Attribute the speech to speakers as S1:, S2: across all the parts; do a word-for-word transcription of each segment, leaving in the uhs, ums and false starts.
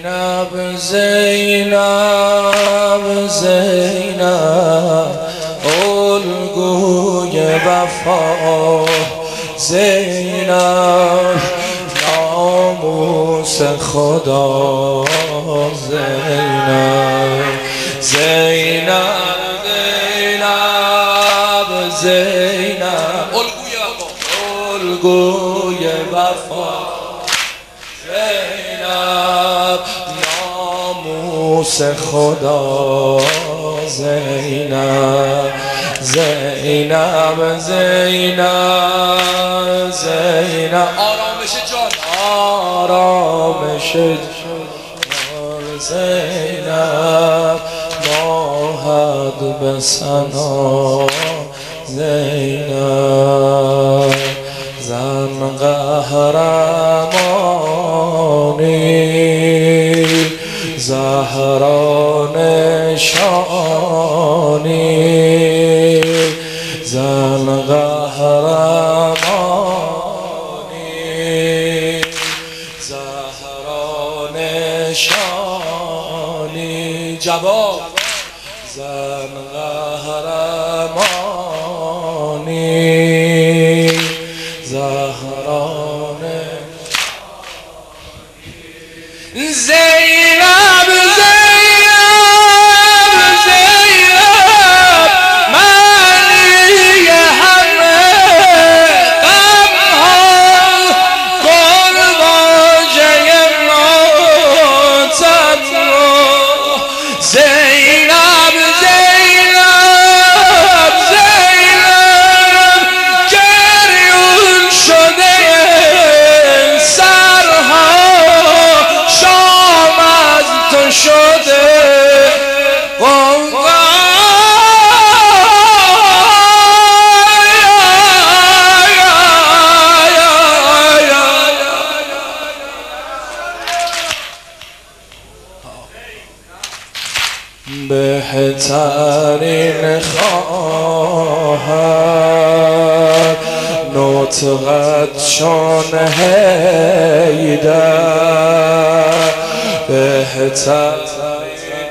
S1: زینب زینب زینب الگوی وفا زینب ناموس خدا زینب زینب زینب زینب الگوی وفا زینب ناموس خدا زینب زینب زینب زینب
S2: آرامش جان
S1: آرامش جان زینب ماهد به ثنا زینب زن قهرمانی زهرا نشانی زن قهرمانی زهرا نشانی جواب زن قهرمانی زهرا نشانی زینب بهترین خواهر نطقت چون حیدر بهترین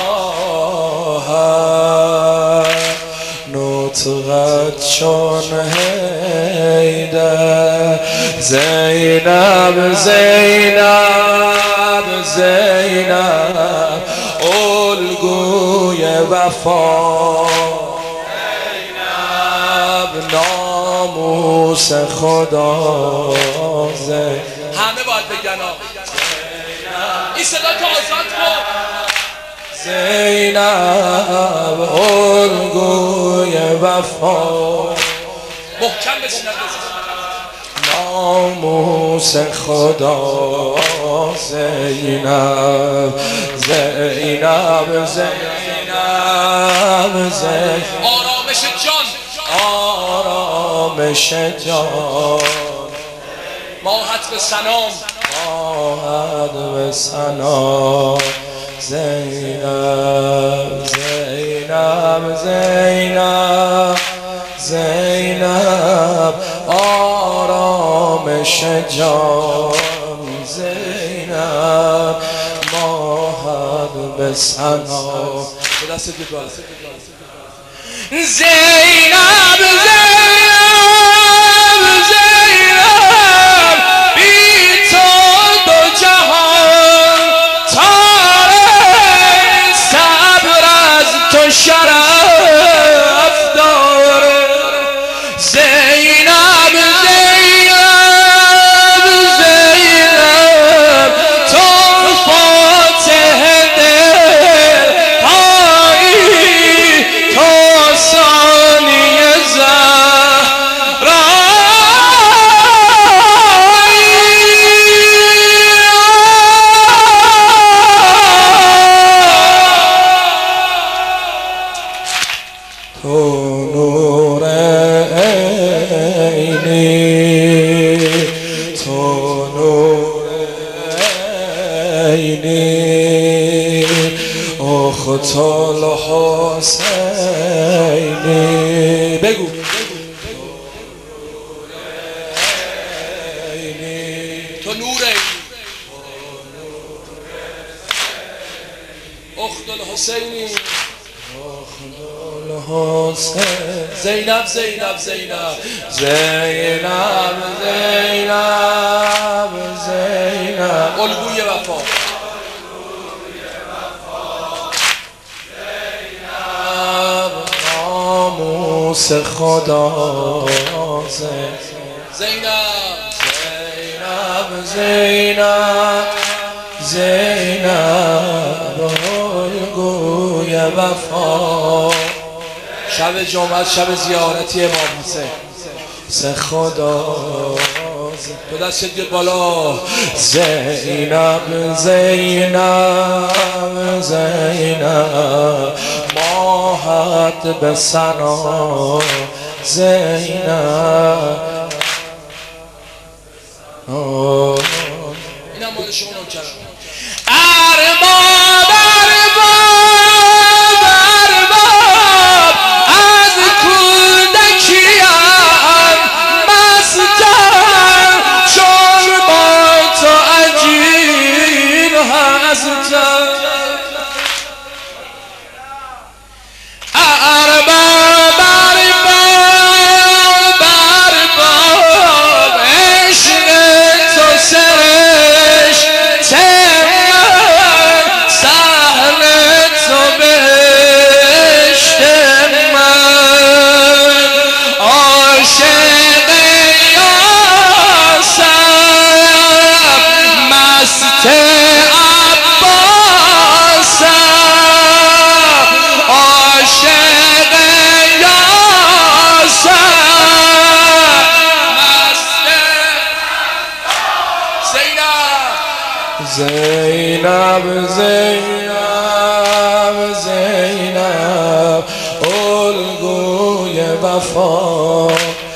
S1: خواهر نطقت چون حیدر زینب زینب زینب الگوی وفا زینب ناموس خدا زینب
S2: همه باید بگن این صدا تو آزاد کن
S1: زینب الگوی وفا
S2: محکم بشنید
S1: ناموس خدا زینب زینب زینب زینب
S2: آرامش جان
S1: آرامش جان
S2: ماهت به سلام
S1: ماهد به ثنا زینب زینب زینب زینب آرامش جان زینب ماهد به ثنا
S2: دست بید بالا
S1: زینب زینب زینب بی تو دو جهان تاره صبر از تو شرف داره زینب زینب زینب تو فاتح دل هایی تو ثانی زهرایی تو نور عینی تو نور عینی اخت الحسینی بگو
S2: تو نور الحسینی الحسین زینب زینب زینب
S1: زینب زینب زینب
S2: الگوی وفا
S1: ناموس خدا
S2: زینب
S1: زینب زینب زینب الگوی وفا
S2: شب جمعه شب زیارتی امام حسین
S1: ز خدا
S2: تو دست بیاد بالا
S1: زینب زینب زینب ماهت به سنا زینب
S2: اینم مال شما نوکرم
S1: ارباب ارباب ارباب از کودکیم مستم چون با تو عجین هستم ارباب ارباب ارباب عشق تو سرش تمن سهل تو بهشت من عاشق یاسم مست عباسم عاشق یاسم مست
S2: زینب
S1: زینب زینب زینب الگوی وفا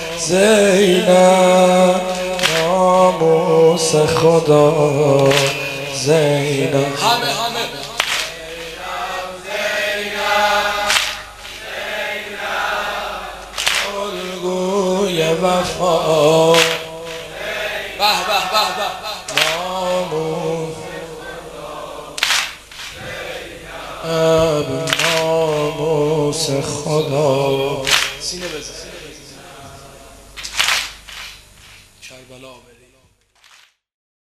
S1: زینب ناموس خدا زینب
S2: همه همه
S1: الگوی وفا
S2: به به به به
S1: ناموس اب ناموس خدا
S2: سینه بزن